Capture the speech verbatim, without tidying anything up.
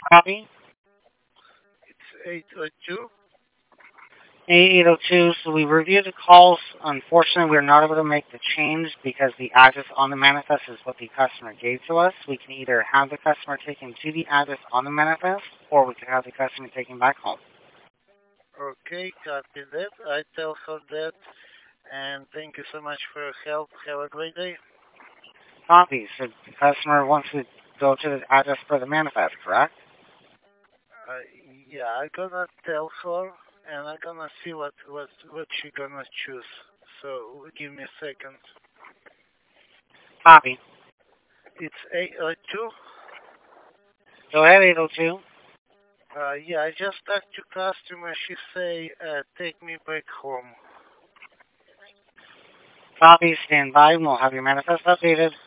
Copy. It's eight oh two. eight oh two, so we reviewed the calls. Unfortunately, we're not able to make the change because the address on the manifest is what the customer gave to us. We can either have the customer taken to the address on the manifest, or we can have the customer taken back home. Okay, copy that. I tell her that. And thank you so much for your help. Have a great day. Copy. So the customer wants to go to the address for the manifest, correct? Uh, yeah, I gonna tell her, and I gonna see what what what she gonna choose. So give me a second. Copy. It's eight oh two. Go ahead, eight oh two. Uh, yeah, I just talked to customer. She say, uh, take me back home. Copy. Stand by, and we'll have your manifest updated.